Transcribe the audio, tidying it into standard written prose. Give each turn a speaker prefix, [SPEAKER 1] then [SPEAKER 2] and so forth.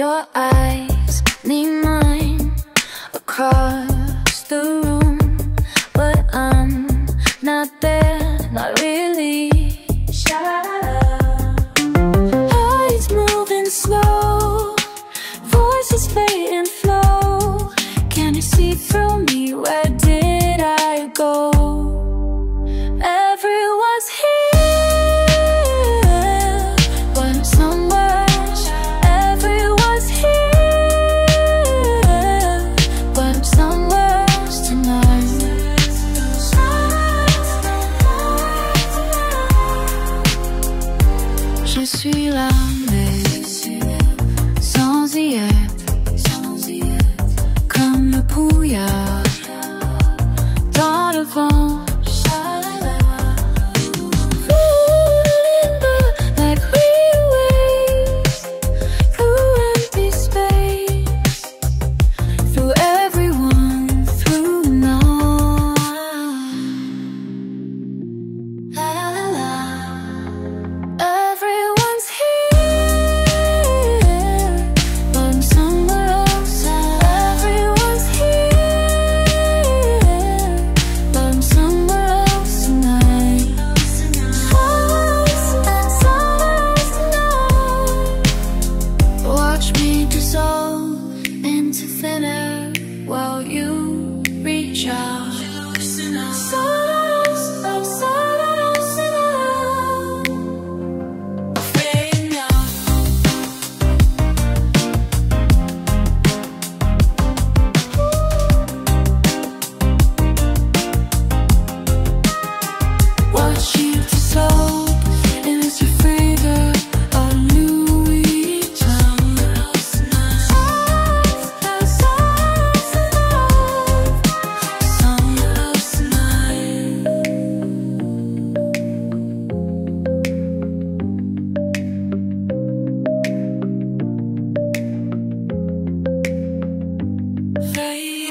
[SPEAKER 1] Your eyes need mine across the room, but I'm not there, not really. Hearts moving slow, voices fade and flow. Can you see through me? Where did I go? Everyone's here, but I'm somewhere. Everyone's here, but I'm somewhere else tonight. Je suis là, mais sans y être, comme le brouillard dans le vent.